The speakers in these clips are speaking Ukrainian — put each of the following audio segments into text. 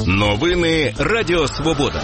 Новини Радіо Свобода.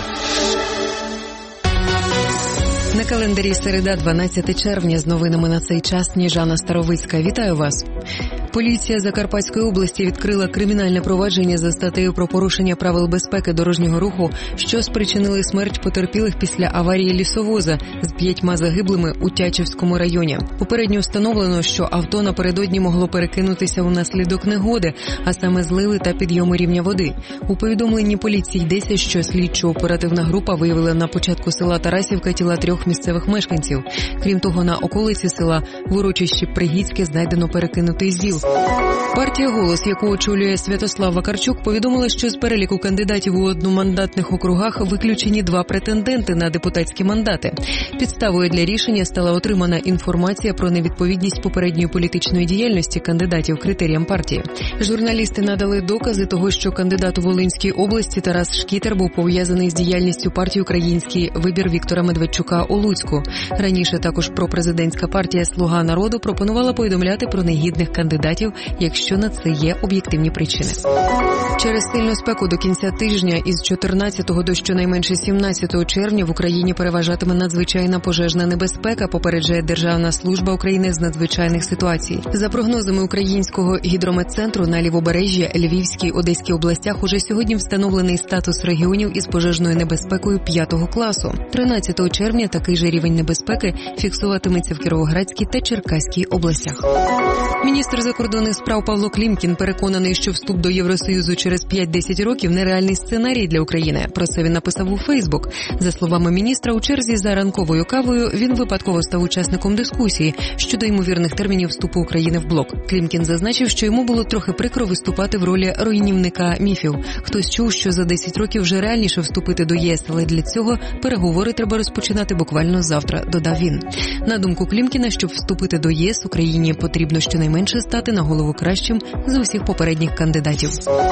На календарі середа, 12 червня. З новинами на цей час Сніжана Старовицька. Вітаю вас. Поліція Закарпатської області відкрила кримінальне провадження за статтею про порушення правил безпеки дорожнього руху, що спричинили смерть потерпілих після аварії лісовоза з 5 загиблими у Тячівському районі. Попередньо встановлено, що авто напередодні могло перекинутися унаслідок негоди, а саме зливи та підйому рівня води. У повідомленні поліції йдеться, що слідчо-оперативна група виявила на початку села Тарасівка тіла 3 місцевих мешканців. Крім того, на околиці села в урочищі Пригідське знайдено перекинутий зіл. Партія «Голос», яку очолює Святослав Вакарчук, повідомила, що з переліку кандидатів у одномандатних округах виключені 2 претенденти на депутатські мандати. Підставою для рішення стала отримана інформація про невідповідність попередньої політичної діяльності кандидатів критеріям партії. Журналісти надали докази того, що кандидат у Волинській області Тарас Шкітер був пов'язаний з діяльністю партії «Український вибір» Віктора Медведчука у Луцьку. Раніше також пропрезидентська партія «Слуга народу» пропонувала повідомляти про негідних кандидатів, якщо на це є об'єктивні причини. Через сильну спеку до кінця тижня із 14 до щонайменше 17 червня в Україні переважатиме надзвичайна пожежна небезпека, попереджає Державна служба України з надзвичайних ситуацій. За прогнозами Українського гідрометцентру, на Лівобережжі, Львівській, Одеській областях уже сьогодні встановлений статус регіонів із пожежною небезпекою 5-го класу. 13 червня такий же рівень небезпеки фіксуватиметься в Кіровоградській та Черкаській областях. Міністр закордонних справ Павло Клімкін переконаний, що вступ до Євросоюзу через 5-10 років – нереальний сценарій для України. Про це він написав у Фейсбук. За словами міністра, у черзі за ранковою кавою він випадково став учасником дискусії щодо ймовірних термінів вступу України в блок. Клімкін зазначив, що йому було трохи прикро виступати в ролі руйнівника міфів. Хтось чув, що за 10 років вже реальніше вступити до ЄС, але для цього переговори треба розпочинати буквально завтра, додав він. На думку Клімкіна, щоб вступити до ЄС, Україні потрібно щонайменше стати на голову кращим з усіх попередніх кандидатів.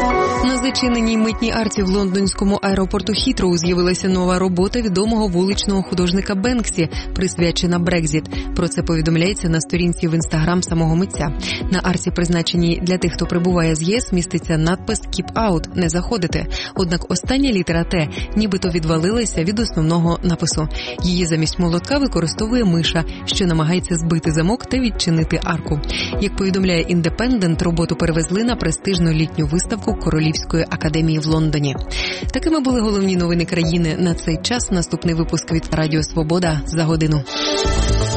На зачиненій митній арці в лондонському аеропорту Хітроу з'явилася нова робота відомого вуличного художника Бенксі, присвячена Брекзіт. Про це повідомляється на сторінці в Інстаграм самого митця. На арці, призначеній для тих, хто прибуває з ЄС, міститься надпис «Keep out» – «Не заходити». Однак остання літера «Т» нібито відвалилася від основного напису. Її замість молотка використовує миша, що намагається збити замок та відчинити арку. Як повідомляє «Індепендент», роботу перевезли на престижну літню виставку Королівської академії в Лондоні. Такими були головні новини країни на цей час. Наступний випуск від Радіо Свобода за годину.